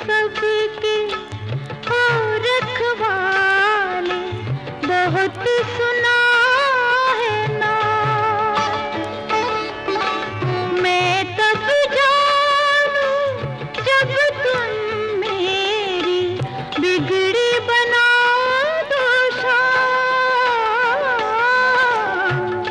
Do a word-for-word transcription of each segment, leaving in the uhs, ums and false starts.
सबके हो रखवाले, बहुत सुना है ना। मैं तब जानूं जब तुम मेरी बिगड़ी बना दो शाम।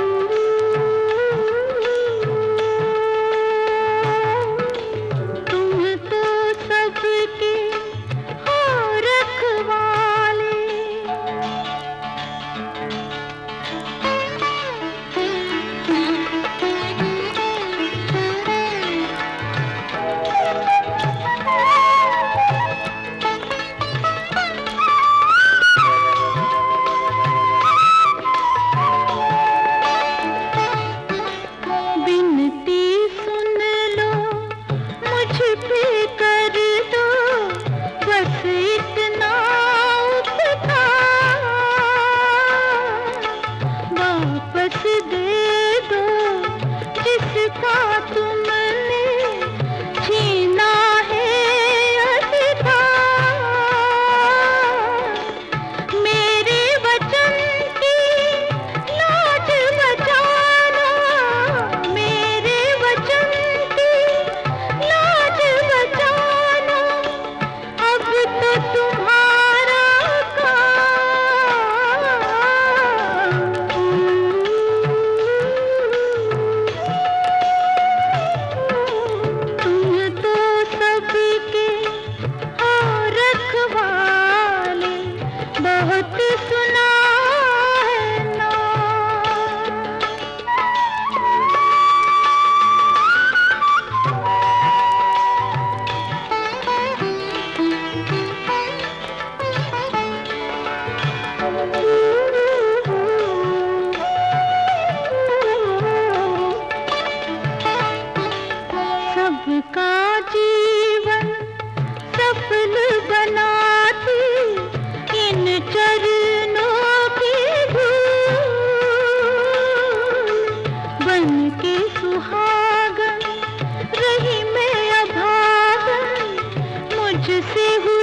तुम तो सबके हो रखवाले। बिनती सुन लो, मुझ पे कर दो बस इतना उपकार। वापस दे दो जिसका तुमने छीना है अधिकार। मेरे वचन की लाज बचाना, मेरे वचन की लाज बचाना, अब तो तुम्हारा काम। तुम तो सबके हो रखवाले, बहुत सुना है ना। सबका जीवन सफल बनाती इन चरणों की धूल। बन के सुहागन रही मैं अभागन, मुझसे